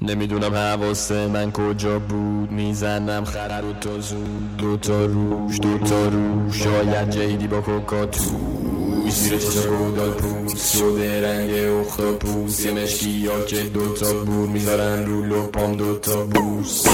نمیدونم حواسه من کجا بود، میزنم خرر تا زود، دوتا روش شاید جیدی با کوکاتو زیر چشم گودال پوست شده رنگ اختاپوس، یه مشکی ها که دوتا بود میذارن رو لپام دوتا بوس.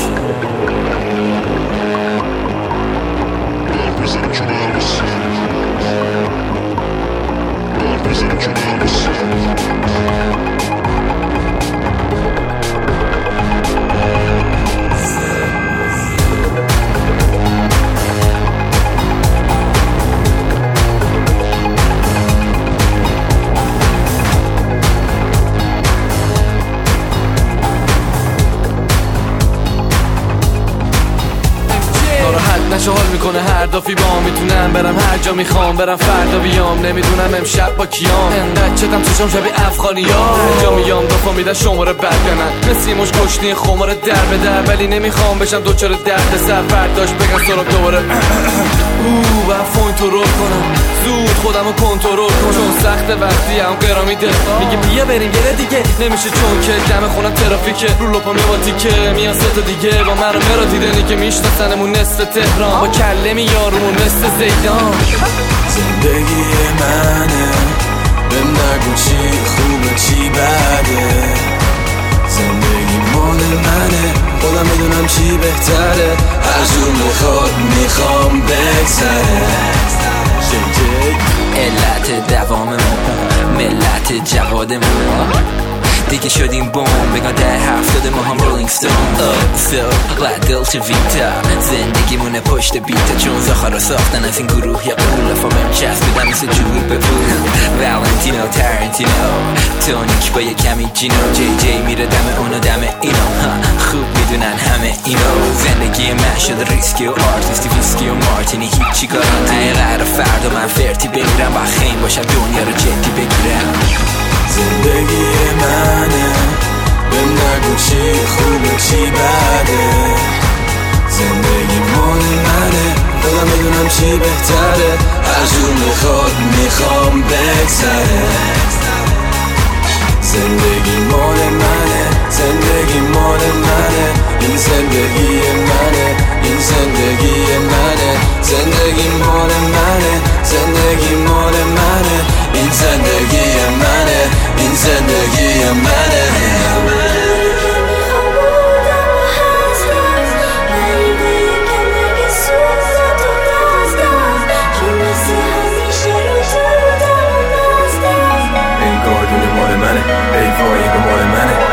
نشه حال میکنه هر دافی با میتونم برم هر جا میخوام برم فردا بیام، نمیدونم امشب با کیام، انقدر چتم چشم شبیه افغانی ها، هر جا میام دافا میدن شماره برگنن مثل مش گشنی خمار در به در، ولی نمیخوام بشم دوچار درد سر برداشت بگن سراب دوباره و فون تو رو کنم زود خودمو کنترل کنم، چون سخت وقتی هم قرامی دل میگه بیا بریم یه دیگه نمیشه، چون که دم خونم ترافیکه رو لپام یه با تیکه میان سه دیگه با من رو مرا دیدنی که میشناسنمون نصف تهران با کله میارمون مثل زیدان. زندگی منه بهم نگو چی خوبه چی بده، زندگی مال منه خودم میدونم چی بهتره، هر جور میخواد میخوام بگذره. علت دوام ما ملت جواد ما دیگه شدیم بوم بگن ده 70 ما هم رولینگ ستون قد دلچه ویتا زندگیمونه پشت بیتا، چون زخارا ساختن از این گروه یا قول فامم چسبیدن مثل جور به پول، والنتینو ترنتینو تونیک با یه کمی جینو، جی جی میره دم اونو دم اینو، خوب میدونن همه اینو، زندگی من شده ریسکی و آرتیستی ویسکی و مارتینی هیچی گارانتی، قرار فردا من فرتی بمیرم با خیم باشم دنیا رو جدی بگیرم. زندگی منه بهم نگو چی خوبه چی بده، زندگی مال منه خودم میدونم چی بهتره، هر جور میخواد میخوام بگذره. زندگی مال منه زندگی مال منه، این زندگی منه این زندگی منه، زندگی مال منه زندگی مال منه، این زندگی منه این زندگی منه. انگار دنیا مال منه ای وای این مال منه.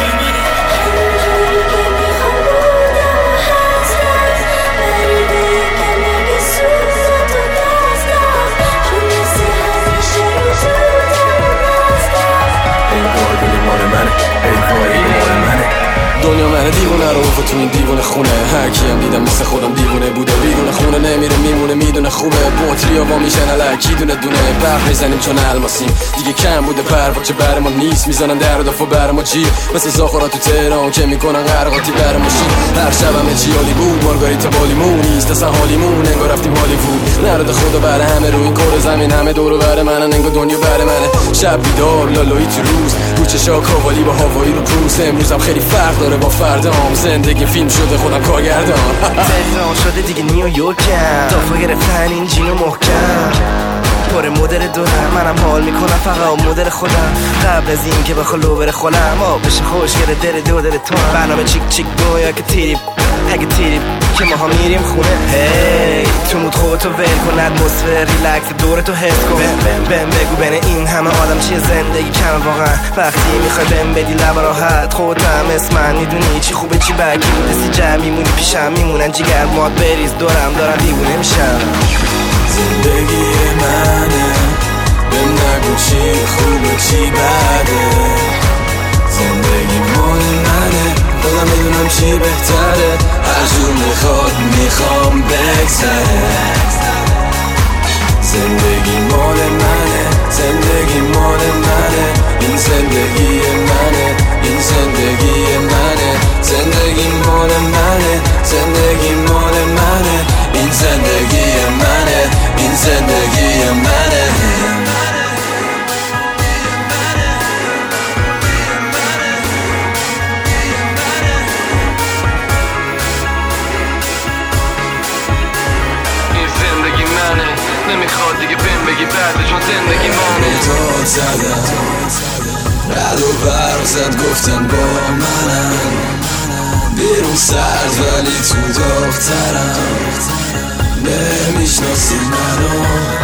دنیا منه دیوونه رو و تو این دیوونه خونه، هر کیم دیدم مثل خودم دیوونه بوده، بیرون خونه نمیره میمونه میدونه خوبه، بطریا وا میشن الکی دونه دونه برق میزنیم چون الماسیم، دیگه کم بوده پرواچه بر ما نیست، میزنن در و دفعه بر ما جیر مثل زاخورا تو تهران که میکنن قرقاتی بر ما شیر، هر شب همه چی عالی بود مارگاریتا بالیمون نیست اصلا حالیمون، انگار رفتیم هالیوود، نرد خدا بر همه رو این کره زمین همه دور و بر منن، انگار دنیا بر منه، شب بیدار لالایی تو روز کوچه شاک حوالی با هوایی رو پوست، امروزم خیلی فرق داره با فردام، زندگی فیلم شده خودم کارگردان، تهران شده دیگه نیویورکم، دافا گرفتن این جینو محکم، پر مدل دورم منم حال میکنم فقط مدل خودم، قبل از این که بخوا لو بره خولم بشه خوشگره دل تو برنامه چیک چیک دو یا که تیریب اگه تیریب که ماها میریم خونه، هی تو مود خودتو ول کن اتمسفر ریلکس دورتو حس کن، بهم بگو بین این همه آدم چیه زندگی کمه واقعا، وقتی میخوای بهم بدی لب راحت خودم اسم من میدونی چی خوبه چی بگی رسی جمع میمونی پیشم میمونن جیگر مات بریز دورم دارم دیوونه میشم. زندگی منه بهم نگو چی خوبه چی بده، زندگی مال منه خودم میدونم چی بهتره، هر جور میخواد میخوام بگذره. زندگی مال منه زندگی مال منه، این زندگی منه این زندگی منه، زندگی مال منه زندگی مال منه، این زندگی منه این زندگی منه. نمیخواد دیگه بهم بگی بعد چون زندگی ما داد زدن رد و برق زد گفتن با منم بیرون سرد ولی تو داغ‌ترم نمیشناسی منو